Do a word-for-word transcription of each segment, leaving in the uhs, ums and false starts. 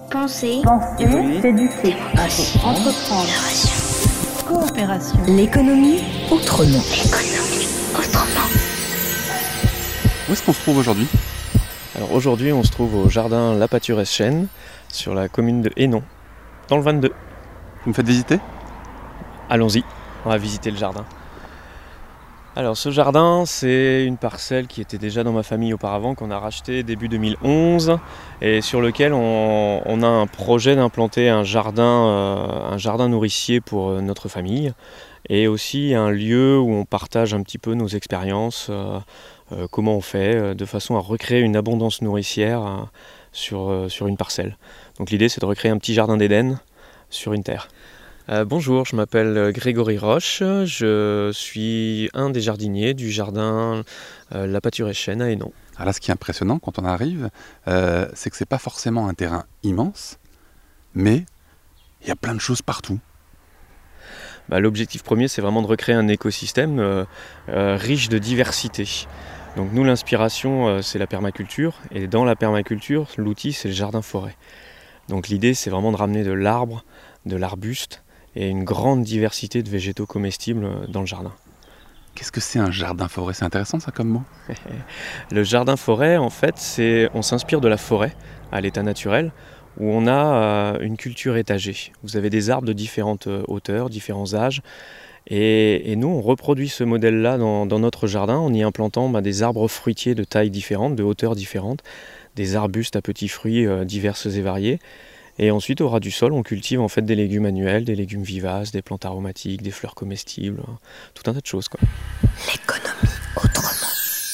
Penser, Penser, évoluer, s'éduquer, démocratie, entreprendre, coopération. L'économie autrement. L'économie autrement. Où est-ce qu'on se trouve aujourd'hui ? Alors aujourd'hui, on se trouve au jardin La Pâturesse-Chêne, sur la commune de Hénon, dans le vingt-deux. Vous me faites visiter ? Allons-y, on va visiter le jardin. Alors ce jardin, c'est une parcelle qui était déjà dans ma famille auparavant, qu'on a racheté début deux mille onze, et sur lequel on, on a un projet d'implanter un jardin, euh, un jardin nourricier pour notre famille, et aussi un lieu où on partage un petit peu nos expériences, euh, euh, comment on fait, euh, de façon à recréer une abondance nourricière euh, sur, euh, sur une parcelle. Donc l'idée, c'est de recréer un petit jardin d'Éden sur une terre. Euh, bonjour, je m'appelle Grégory Roche, je suis un des jardiniers du jardin euh, La Pâturesse-Chêne à Hénon. Alors là, ce qui est impressionnant quand on arrive, euh, c'est que c'est pas forcément un terrain immense, mais il y a plein de choses partout. Bah, l'objectif premier, c'est vraiment de recréer un écosystème euh, euh, riche de diversité. Donc nous, l'inspiration, euh, c'est la permaculture, et dans la permaculture, l'outil, c'est le jardin-forêt. Donc l'idée, c'est vraiment de ramener de l'arbre, de l'arbuste, et une grande diversité de végétaux comestibles dans le jardin. Qu'est-ce que c'est un jardin-forêt ? C'est intéressant ça comme mot. Le jardin-forêt, en fait, c'est, on s'inspire de la forêt à l'état naturel, où on a euh, une culture étagée. Vous avez des arbres de différentes hauteurs, différents âges, et, et nous, on reproduit ce modèle-là dans, dans notre jardin en y implantant bah, des arbres fruitiers de tailles différentes, de hauteurs différentes, des arbustes à petits fruits euh, diverses et variés. Et ensuite, au ras du sol, on cultive en fait des légumes annuels, des légumes vivaces, des plantes aromatiques, des fleurs comestibles, tout un tas de choses, quoi. L'économie autrement.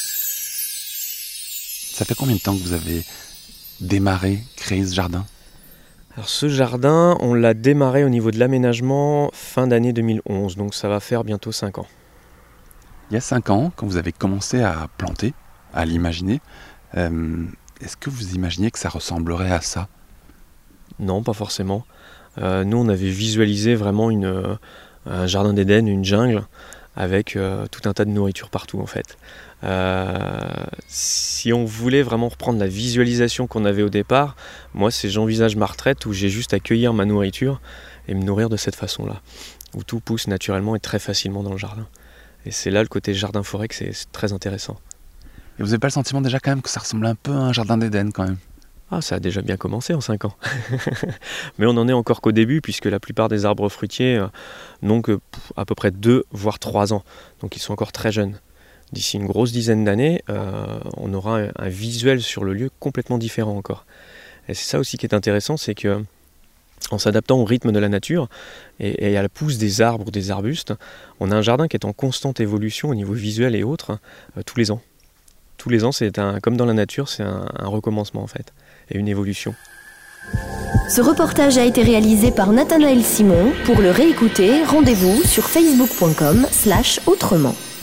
Ça fait combien de temps que vous avez démarré, créé ce jardin ? Alors ce jardin, on l'a démarré au niveau de l'aménagement fin d'année deux mille onze, donc ça va faire bientôt cinq ans. Il y a cinq ans, quand vous avez commencé à planter, à l'imaginer, euh, est-ce que vous imaginiez que ça ressemblerait à ça ? Non, pas forcément. Euh, nous, on avait visualisé vraiment une, euh, un jardin d'Éden, une jungle, avec euh, tout un tas de nourriture partout, en fait. Euh, si on voulait vraiment reprendre la visualisation qu'on avait au départ, moi, c'est j'envisage ma retraite où j'ai juste à cueillir ma nourriture et me nourrir de cette façon-là, où tout pousse naturellement et très facilement dans le jardin. Et c'est là le côté jardin-forêt que c'est, c'est très intéressant. Et vous n'avez pas le sentiment déjà quand même que ça ressemble un peu à un jardin d'Éden quand même ? Ah, ça a déjà bien commencé en cinq ans. Mais on n'en est encore qu'au début, puisque la plupart des arbres fruitiers euh, n'ont que pff, à peu près deux, voire trois ans. Donc ils sont encore très jeunes. D'ici une grosse dizaine d'années, euh, on aura un, un visuel sur le lieu complètement différent encore. Et c'est ça aussi qui est intéressant, c'est que en s'adaptant au rythme de la nature et, et à la pousse des arbres ou des arbustes, on a un jardin qui est en constante évolution au niveau visuel et autres euh, tous les ans. Tous les ans, c'est un, comme dans la nature, c'est un, un recommencement en fait, et une évolution. Ce reportage a été réalisé par Nathanaël Simon. Pour le réécouter, rendez-vous sur facebook point com slash autrement.